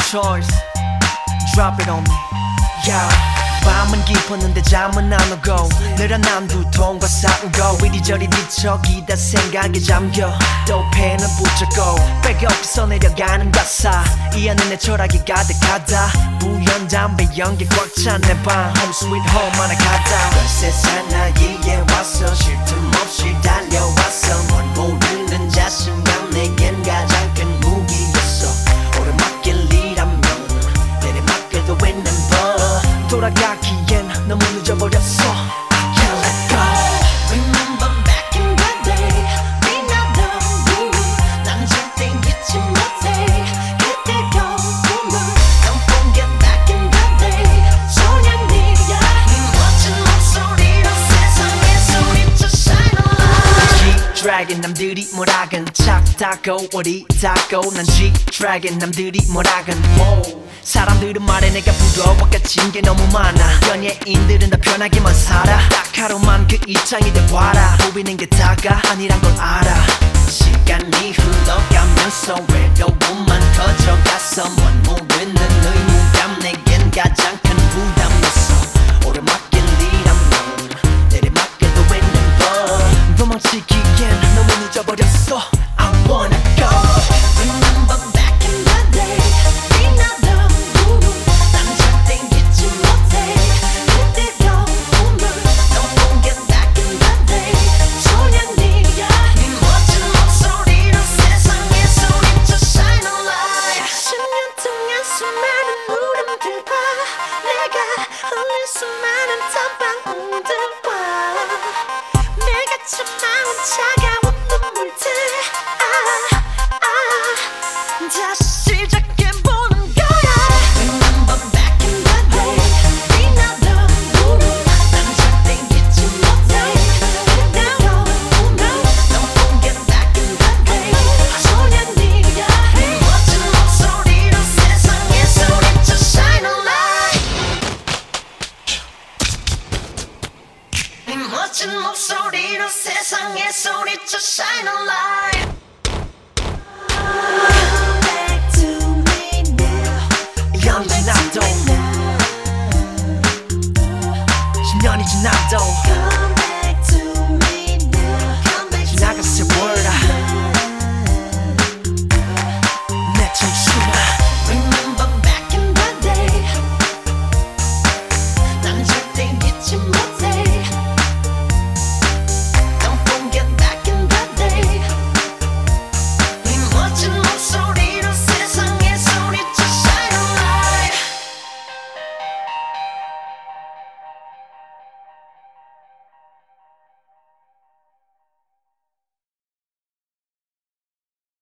choice. Drop it on me. Yeah. 밤은 깊었는데 잠은 안 오고 늘어난 두통과 싸우고 이리저리 뒤척이다 생각에 잠겨 또 펜을 붙잡고 백 없어 내려가는 가사 이 안에 내 철학이 가득하다 부연 담배 연기 꽉 찬 내 방 Home sweet home 하나 가다 벌새 사나이에 와서 쉴 틈 없이 달려왔어 넌 모르는 자신감 내겐 가장 큰 무기였어 오르막길이라면 내리막길도 있는 법 돌아가기엔 너무 늦어버렸어 I can't let go. Remember back in the day 빛나던 꿈을 난 절대 잊지 못해 그때의 꿈을 Don't forget back in the day 소년이야 네 멋진 목소리로 세상에 소리쳐 shine a light G-Dragon 남들이 뭐라건 착다고 어리다고 난 G-Dragon 남들이 뭐라건 사람들은 말해 내가 부러워 갇힌 게 너무 많아 연예인들은 다 편하게만 살아 딱 하루만 그 입장이 돼봐라 보이는 게 다가 아니란 걸 알아 시간이 흘러가면서 외로움만 커져가서 뭔 모르는 의무감 내겐 가장 큰 부담이었어 오르막길이라면 내리막길도 있는 법 도망치기엔 너무 늦어버렸어 I wanna go Remember back in the day 빛나던 꿈을 난 절대 잊지 못해 그때의 꿈을 Don't forget back in the day 소년이야 네 멋진 목소리로 세상에 소리쳐 shine a light 10년 동안 수많은 무덤들과 내가 흘린 수많은 땀방울들과 내가 참아온 차가운 눈물들 다시 시작해보는 거야 Remember back in the day 빛나던 꿈을 난 절대 잊지 못해 그때의 꿈을 Don't forget back in the day 소년이야 네 멋진 목소리로 세상에 소리쳐 shine a light 네 멋진 목소리로 세상에 소리쳐 shine a light 지나도 10년이 지나도